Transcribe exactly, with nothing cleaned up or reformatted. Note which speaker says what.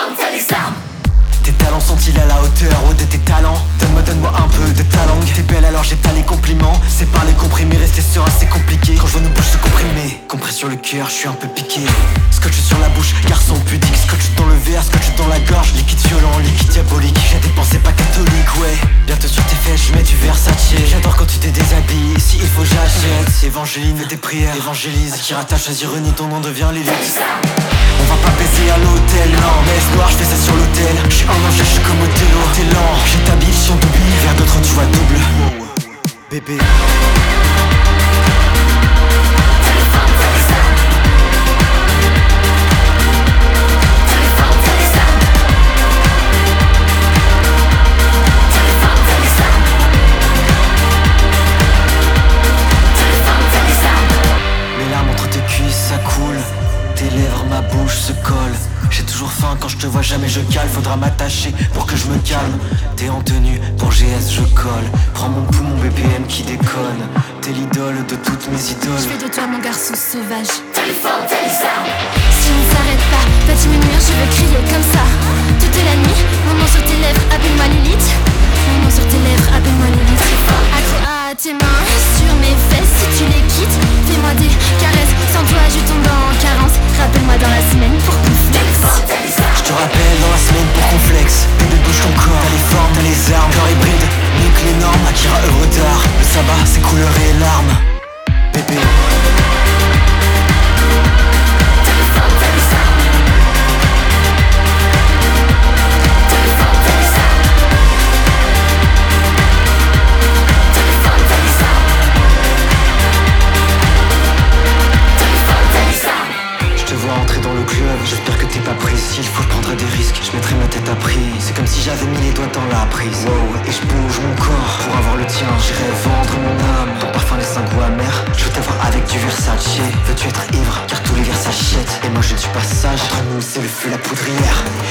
Speaker 1: téléphone, t'as les armes.
Speaker 2: Tes talents sont-ils à la hauteur, oh, de tes talents? Donne-moi, donne-moi un peu de ta langue. T'es belle alors j'ai pas les compliments. C'est par les comprimés, rester serein c'est compliqué. Quand je vois nos bouches se comprimer, compresse sur le cœur, je suis un peu piqué. Scotch sur la bouche, garçon pudique. Scotch dans le verre, scotch dans la gorge. Liquide violent, liquide diabolique. J'ai des pensées pas catholiques, ouais. Bientôt sur tes fesses, je mets du Versace. J'adore quand tu t'es déshabillé, si il faut j'achète. Évangéline, fais tes prières, évangélise. Akira t'a choisi René, ton nom devient l'élite. On va pas baiser à l'hôtel, non. Laisse noir, je fais ça sur l'hôtel. J'suis un ange, j'suis comme Othello. T'es lent, j'ai ta bille sur double. Vers d'autres tu vois double. Bébé. Mes larmes entre tes cuisses, ça coule. Tes lèvres, ma bouche se colle. J'ai toujours faim quand je te vois, jamais je cale. Faudra m'attacher pour que je me calme. T'es en tenue, pour G S je colle. Prends mon pouls, mon B P M qui déconne. T'es l'idole de toutes mes idoles.
Speaker 3: Je fais de toi mon garçon sauvage.
Speaker 1: Téléphone, t'as les armes.
Speaker 3: Si on s'arrête pas, va diminuer, je veux crier comme ça. Toute la nuit, mon nom sur tes lèvres, appelle-moi Lilith. Mon nom sur tes lèvres, appelle-moi Lilith. Accro à tes mains, sur mes fesses, si tu les quittes, fais-moi des caresses. Sans toi je tombe en carence. Rappelle-moi dans la semaine pour qu'on flex.
Speaker 2: Je te rappelle dans la semaine pour qu'on flex. Bébé bouge ton corps, t'as les formes, t'as les armes. Corps hybride, nique les normes. Akira œuvre d'art, le sabbat c'est couleur et larmes. Bébé. Entrer dans le club, j'espère que t'es pas pris. S'il faut je prendrai des risques, je mettrai ma tête à prix. C'est comme si j'avais mis les doigts dans la prise. Wow, et je bouge mon corps pour avoir le tien. J'irai vendre mon âme, ton parfum laisse un goût amer. Je veux t'avoir avec du Versace. Veux-tu être ivre, car tous les vers s'achètent. Et moi je ne suis pas sage, entre nous c'est le feu, la poudrière.